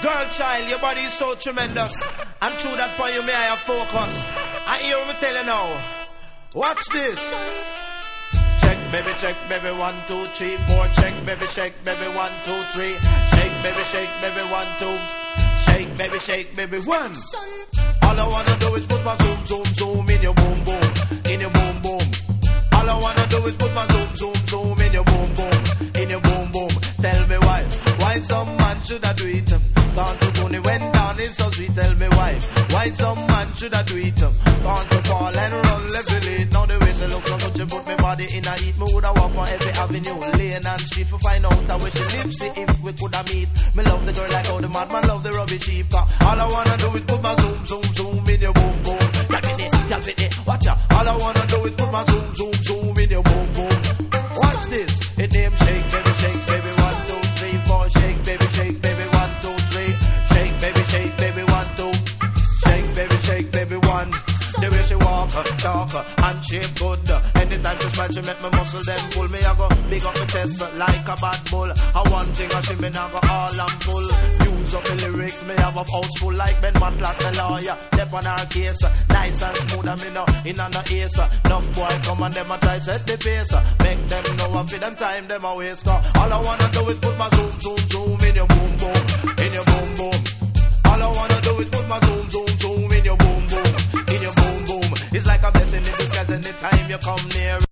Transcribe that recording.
Girl child, your body is so tremendous. And through that point you may I have focus. I hear me tell you now. Watch this. Check baby 1, 2, 3, 4. Check baby, shake baby 1, 2, 3. Shake baby 1, 2. Shake baby 1. All I wanna do is put my zoom in your boom boom, in your boom boom. All I wanna do is put my zoom in your boom boom, in your boom boom. Tell me why some man shoulda do it? Gone to Tony when down is so sweet. Tell me why some man shoulda do it? Gone to Paul and run left late. Now the way she look so good, she put me body in a heat. Me woulda walk on every avenue, lane and street to find out how she live. See if we coulda meet. Me love the girl like how the madman love the rubbish sheep. All I wanna do is put my zoom in your boom boom. Y'all fit it, watch out. All I wanna do is put my zoom in your boom boom. Watch this. It name shake baby 1, 2, 3, 4. Shake baby 1, 2, 3. Shake baby 1, 2. Shake baby 1. The way she walk, talk, and shape good. Anytime she smile, she make me muscle them pull. Me I go big up my chest like a bad bull. I one thing I she me now go all and full. Use up the lyrics, me have a house full like Ben Matlock the lawyer. Step on our case, nice and smooth and me no in on the ace. Enough boy come and them a try set the pace. Make them know I feel them time them a waste. All I wanna do is put my zoom in your boom boom, in your boom boom. All I wanna do is put my zoom in your boom boom, in your boom boom. It's like a blessing in disguise anytime you come near.